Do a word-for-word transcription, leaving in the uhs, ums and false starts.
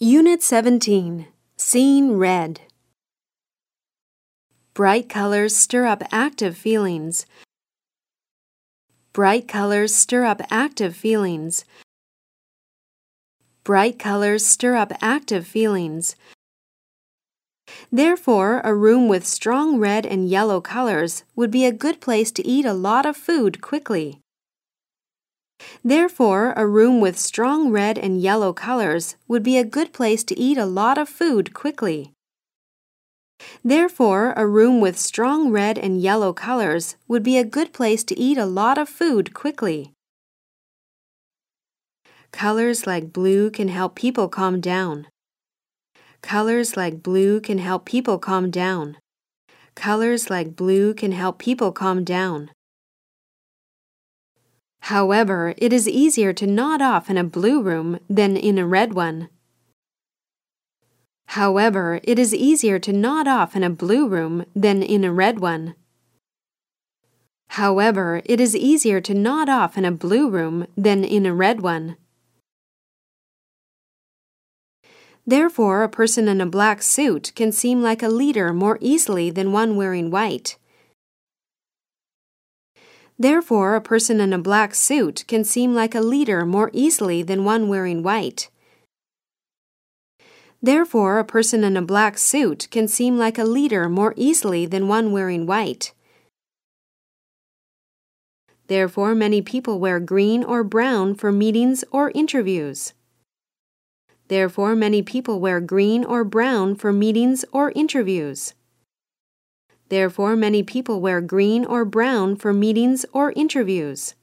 Unit seventeen. Seeing red. Bright colors stir up active feelings. Bright colors stir up active feelings. Bright colors stir up active feelings. Therefore, a room with strong red and yellow colors would be a good place to eat a lot of food quickly. Therefore, a room with strong red and yellow colors would be a good place to eat a lot of food quickly. Therefore, a room with strong red and yellow colors would be a good place to eat a lot of food quickly. Colors like blue can help people calm down. Colors like blue can help people calm down. Colors like blue can help people calm down. However, it is easier to nod off in a blue room than in a red one. However, it is easier to nod off in a blue room than in a red one. However, it is easier to nod off in a blue room than in a red one. Therefore, a person in a black suit can seem like a leader more easily than one wearing white. Therefore, a person in a black suit can seem like a leader more easily than one wearing white. Therefore, a person in a black suit can seem like a leader more easily than one wearing white. Therefore, many people wear green or brown for meetings or interviews. Therefore, many people wear green or brown for meetings or interviews. Therefore, many people wear green or brown for meetings or interviews.